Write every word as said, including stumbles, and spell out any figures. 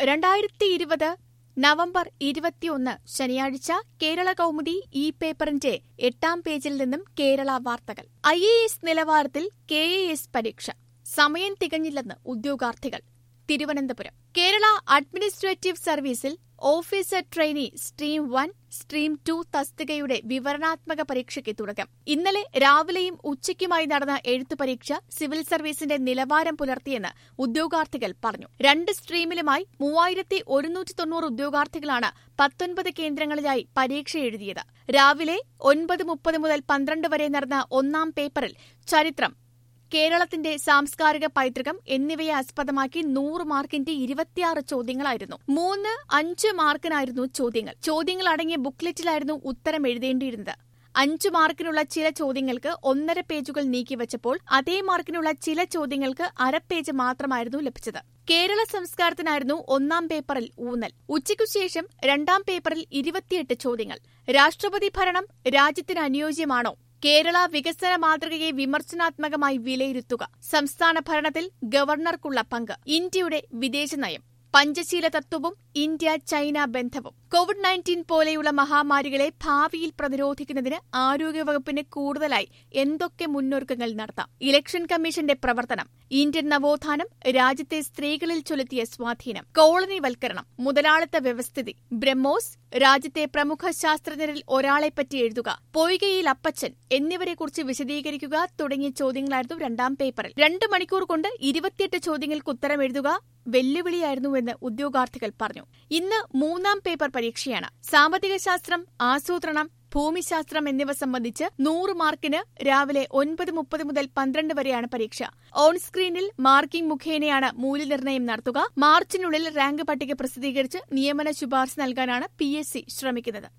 രണ്ടായിരത്തി ഇരുപത് നവംബർ ഇരുപത്തിയൊന്ന് ശനിയാഴ്ച കേരള കൗമുദി ഈ പേപ്പറിന്റെ എട്ടാം പേജിൽ നിന്നും കേരള വാർത്തകൾ. ഐ എ എസ് നിലവാരത്തിൽ കെ എ എസ് പരീക്ഷ സമയം തികഞ്ഞില്ലെന്ന് ഉദ്യോഗാർത്ഥികൾ. തിരുവനന്തപുരം. കേരള അഡ്മിനിസ്ട്രേറ്റീവ് സർവീസിൽ officer trainee stream one, stream two തസ്തികയുടെ വിവരണാത്മക പരീക്ഷയ്ക്ക് തുടക്കം. ഇന്നലെ രാവിലെയും ഉച്ചയ്ക്കുമായി നടന്ന എഴുത്തു പരീക്ഷ സിവിൽ സർവീസിന്റെ നിലവാരം പുലർത്തിയെന്ന് ഉദ്യോഗാർത്ഥികൾ പറഞ്ഞു. രണ്ട് സ്ട്രീമിലുമായി മൂവായിരത്തി ഒരുന്നൂറ്റി തൊണ്ണൂറ് ഉദ്യോഗാർത്ഥികളാണ് പത്തൊൻപത് കേന്ദ്രങ്ങളിലായി പരീക്ഷ എഴുതിയത്. രാവിലെ ഒൻപത് മുപ്പത് മുതൽ പന്ത്രണ്ട് വരെ നടന്ന ഒന്നാം പേപ്പറിൽ ചരിത്രം, കേരളത്തിന്റെ സാംസ്കാരിക പൈതൃകം എന്നിവയെ ആസ്പദമാക്കി നൂറ് മാർക്കിന്റെ ഇരുപത്തിയാറ് ചോദ്യങ്ങളായിരുന്നു. മൂന്ന് അഞ്ച് മാർക്കിനായിരുന്നു ചോദ്യങ്ങൾ. ചോദ്യങ്ങൾ അടങ്ങിയ ബുക്ക്ലെറ്റിലായിരുന്നു ഉത്തരം എഴുതേണ്ടിയിരുന്നത്. അഞ്ചു മാർക്കിനുള്ള ചില ചോദ്യങ്ങൾക്ക് ഒന്നര പേജുകൾ നീക്കിവച്ചപ്പോൾ അതേ മാർക്കിനുള്ള ചില ചോദ്യങ്ങൾക്ക് അര പേജ് മാത്രമായിരുന്നു ലഭിച്ചത്. കേരള സംസ്കാരത്തിനായിരുന്നു ഒന്നാം പേപ്പറിൽ ഊന്നൽ. ഉച്ചയ്ക്കുശേഷം രണ്ടാം പേപ്പറിൽ ഇരുപത്തിയെട്ട് ചോദ്യങ്ങൾ. രാഷ്ട്രപതി ഭരണം രാജ്യത്തിന് അനുയോജ്യമാണോ? കേരള വികസന മാതൃകയെ വിമർശനാത്മകമായി വിലയിരുത്തുക. സംസ്ഥാന ഭരണത്തിൽ ഗവർണർക്കുള്ള പങ്ക്. ഇന്ത്യയുടെ വിദേശനയം. പഞ്ചശീല തത്വവും ഇന്ത്യ ചൈന ബന്ധവും. കോവിഡ് നയൻറ്റീൻ പോലെയുള്ള മഹാമാരികളെ ഭാവിയിൽ പ്രതിരോധിക്കുന്നതിന് ആരോഗ്യവകുപ്പിന് കൂടുതലായി എന്തൊക്കെ മുന്നൊരുക്കങ്ങൾ നടത്താം? ഇലക്ഷൻ കമ്മീഷന്റെ പ്രവർത്തനം. ഇന്ത്യൻ നവോത്ഥാനം രാജ്യത്തെ സ്ത്രീകളിൽ ചെലുത്തിയ സ്വാധീനം. കോളനിവൽക്കരണം. മുതലാളിത്ത വ്യവസ്ഥിതി. ബ്രഹ്മോസ് രാജ്യത്തെ പ്രമുഖ ശാസ്ത്രജ്ഞരിൽ ഒരാളെപ്പറ്റി എഴുതുക. പൊയ്കയിൽ അപ്പച്ചൻ എന്നിവരെക്കുറിച്ച് വിശദീകരിക്കുക തുടങ്ങിയ ചോദ്യങ്ങളായിരുന്നു രണ്ടാം പേപ്പറിൽ. രണ്ട് മണിക്കൂർ കൊണ്ട് ഇരുപത്തിയെട്ട് ചോദ്യങ്ങൾക്ക് ഉത്തരം എഴുതുക വെല്ലുവിളിയായിരുന്നുവെന്ന് ഉദ്യോഗാർത്ഥികൾ പറഞ്ഞു. ഇന്ന് മൂന്നാം പേപ്പർ പരീക്ഷയാണ്. സാമ്പത്തിക ശാസ്ത്രം, ആസൂത്രണം, ഭൂമിശാസ്ത്രം എന്നിവ സംബന്ധിച്ച് നൂറ് മാർക്കിന് രാവിലെ ഒൻപത് മുപ്പത് മുതൽ പന്ത്രണ്ട് വരെയാണ് പരീക്ഷ. ഓൺ സ്ക്രീനിൽ മാർക്കിംഗ് മുഖേനയാണ് മൂല്യനിർണ്ണയം നടത്തുക. മാർച്ചിനുള്ളിൽ റാങ്ക് പട്ടിക പ്രസിദ്ധീകരിച്ച് നിയമന ശുപാർശ നൽകാനാണ് പി എസ് സി ശ്രമിക്കുന്നത്.